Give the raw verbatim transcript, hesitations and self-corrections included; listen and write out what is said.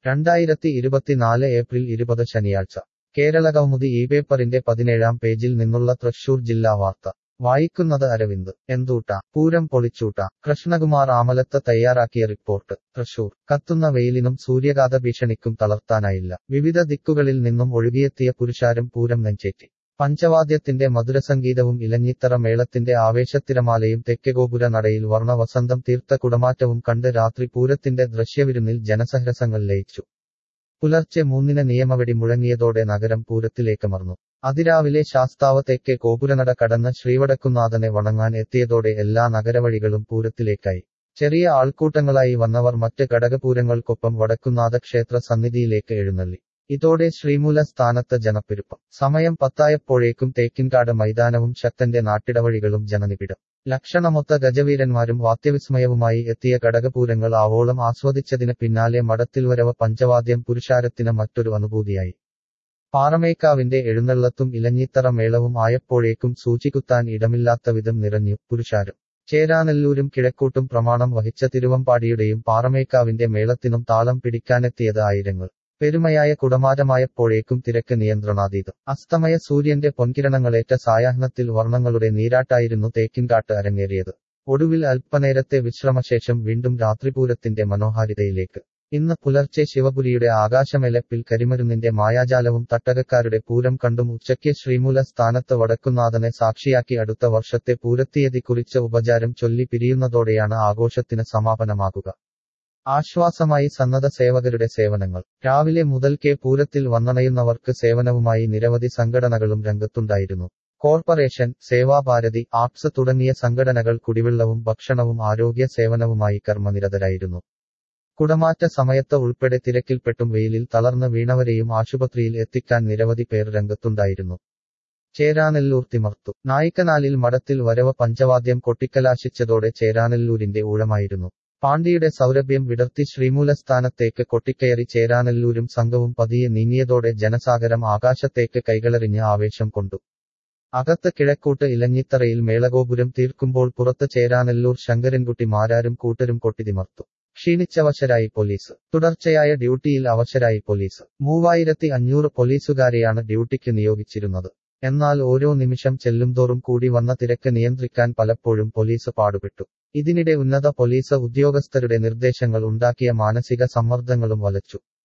രണ്ടായിരത്തി ഇരുപത്തിനാല് ഏപ്രിൽ ഇരുപത് ശനിയാഴ്ച കേരളകൗമുദി ഈ പേപ്പറിന്റെ പതിനേഴാം പേജിൽ നിന്നുള്ള തൃശൂർ ജില്ലാ വാർത്ത വായിക്കുന്നത് അരവിന്ദ്. എന്തൂട്ട പൂരം പൊളിച്ചൂട്ട. കൃഷ്ണകുമാർ ആമലത്ത് തയ്യാറാക്കിയ റിപ്പോർട്ട്. തൃശൂർ കത്തുന്ന വെയിലിനും സൂര്യഘാത ഭീഷണിക്കും തളർത്താനായില്ല. വിവിധ ദിക്കുകളിൽ നിന്നും ഒഴുകിയെത്തിയ പുരുഷാരം പൂരം നെഞ്ചേറ്റി. പഞ്ചവാദ്യത്തിന്റെ മധുരസംഗീതവും ഇലഞ്ഞിത്തറ മേളത്തിന്റെ ആവേശത്തിരമാലയും തെക്കേഗോപുര നടയിൽ വർണ്ണവസന്തം തീർത്ത കുടമാറ്റവും കണ്ട് രാത്രി പൂരത്തിന്റെ ദൃശ്യവിരുന്നിൽ ജനസഹരസങ്ങൾ ലയിച്ചു. പുലർച്ചെ മൂന്നിന് നിയമവെടി മുഴങ്ങിയതോടെ നഗരം പൂരത്തിലേക്കമർന്നു. അതിരാവിലെ ശാസ്താവ് തെക്കേ ഗോപുരനട കടന്ന് ശ്രീവടക്കുന്നാഥനെ വണങ്ങാൻ എത്തിയതോടെ എല്ലാ നഗരവഴികളും പൂരത്തിലേക്കായി. ചെറിയ ആൾക്കൂട്ടങ്ങളായി വന്നവർ മറ്റ് ഘടകപൂരങ്ങൾക്കൊപ്പം വടക്കുന്നാഥ ക്ഷേത്ര സന്നിധിയിലേക്ക് എഴുന്നള്ളി. ഇതോടെ ശ്രീമൂല സ്ഥാനത്ത് ജനപ്പെരുപ്പം. സമയം പത്തായപ്പോഴേക്കും തേക്കിൻകാട് മൈതാനവും ശക്തന്റെ നാട്ടിടവഴികളും ജനനിബിഡം. ലക്ഷണമൊത്ത ഗജവീരന്മാരും വാദ്യവിസ്മയവുമായി എത്തിയ ഘടകപൂരങ്ങൾ ആവോളം ആസ്വദിച്ചതിന് പിന്നാലെ മടത്തിൽവരവ് പഞ്ചവാദ്യം പുരുഷാരത്തിന് മറ്റൊരു അനുഭൂതിയായി. പാറമേക്കാവിന്റെ എഴുന്നള്ളത്തും ഇലഞ്ഞിത്തറ മേളവും ആയപ്പോഴേക്കും സൂചികുത്താൻ ഇടമില്ലാത്ത വിധം നിറഞ്ഞു പുരുഷാരം. ചേരാനെല്ലൂരും കിഴക്കൂട്ടും പ്രമാണം വഹിച്ച തിരുവമ്പാടിയുടെയും പാറമേക്കാവിന്റെ മേളത്തിനും താളം പിടിക്കാനെത്തിയത് ആയിരങ്ങൾ. പെരുമയായ കുടമാറ്റമായപ്പോഴേക്കും തിരക്ക് നിയന്ത്രണാതീതം. അസ്തമയ സൂര്യന്റെ പൊൻകിരണങ്ങളേറ്റ സായാഹ്നത്തിൽ വർണ്ണങ്ങളുടെ നീരാട്ടായിരുന്നു തേക്കിൻകാട്ട് അരങ്ങേറിയത്. ഒടുവിൽ അല്പനേരത്തെ വിശ്രമശേഷം വീണ്ടും രാത്രിപൂരത്തിന്റെ മനോഹാരിതയിലേക്ക്. ഇന്ന് പുലർച്ചെ ശിവപുരിയുടെ ആകാശമെലപ്പിൽ കരിമരുന്നിന്റെ മായാജാലവും തട്ടകക്കാരുടെ പൂരം കണ്ടും ഉച്ചയ്ക്ക് ശ്രീമൂല സ്ഥാനത്ത് വടക്കുന്നാഥനെ സാക്ഷിയാക്കി അടുത്ത വർഷത്തെ പൂരത്തീയതി കുറിച്ച് ഉപചാരം ചൊല്ലി പിരിയുന്നതോടെയാണ് ആഘോഷത്തിന് സമാപനമാകുക. ആശ്വാസമായി സന്നദ്ധ സേവകരുടെ സേവനങ്ങൾ. രാവിലെ മുതൽക്കേ പൂരത്തിൽ വന്നണയുന്നവർക്ക് സേവനവുമായി നിരവധി സംഘടനകളും രംഗത്തുണ്ടായിരുന്നു. കോർപ്പറേഷൻ, സേവാഭാരതി, ആപ്സ് തുടങ്ങിയ സംഘടനകൾ കുടിവെള്ളവും ഭക്ഷണവും ആരോഗ്യ സേവനവുമായി കർമ്മനിരതരായിരുന്നു. കുടമാറ്റ സമയത്ത് ഉൾപ്പെടെ തിരക്കിൽപ്പെട്ടും വെയിലിൽ തളർന്ന് വീണവരെയും ആശുപത്രിയിൽ എത്തിക്കാൻ നിരവധി പേർ രംഗത്തുണ്ടായിരുന്നു. ചേരാനെല്ലൂർ തിമർത്തു. നായിക്കനാലിൽ മഠത്തിൽ വരവ് പഞ്ചവാദ്യം കൊട്ടിക്കലാശിച്ചതോടെ ചേരാനെല്ലൂരിന്റെ ഊഴമായിരുന്നു. പാണ്ഡിയുടെ സൗരഭ്യം വിടർത്തി ശ്രീമൂലസ്ഥാനത്തേക്ക് കൊട്ടിക്കയറി ചേരാനെല്ലൂരും സംഘവും പതിയെ നീങ്ങിയതോടെ ജനസാഗരം ആകാശത്തേക്ക് കൈകളെറിഞ്ഞ് ആവേശം കൊണ്ടു. അകത്ത് കിഴക്കൂട്ട് ഇലഞ്ഞിത്തറയിൽ മേളഗോപുരം തീർക്കുമ്പോൾ പുറത്ത് ചേരാനെല്ലൂർ ശങ്കരൻകുട്ടി മാരാരും കൂട്ടരും കൊട്ടിതിമർത്തു. ക്ഷീണിച്ചവശരായി പോലീസ്. തുടർച്ചയായ ഡ്യൂട്ടിയിൽ അവശരായി പോലീസ്. മൂവായിരത്തി അഞ്ഞൂറ് പോലീസുകാരെയാണ് ഡ്യൂട്ടിക്ക് നിയോഗിച്ചിരുന്നത്. എന്നാൽ ഓരോ നിമിഷം ചെല്ലുംതോറും കൂടി വന്ന തിരക്ക് നിയന്ത്രിക്കാൻ പലപ്പോഴും പോലീസ് പാടുപെട്ടു. ഇതിനിടെ ഉന്നത പോലീസ് ഉദ്യോഗസ്ഥരുടെ നിർദ്ദേശങ്ങൾ ഉണ്ടാക്കിയ മാനസിക സമ്മർദ്ദങ്ങളും വലച്ചു.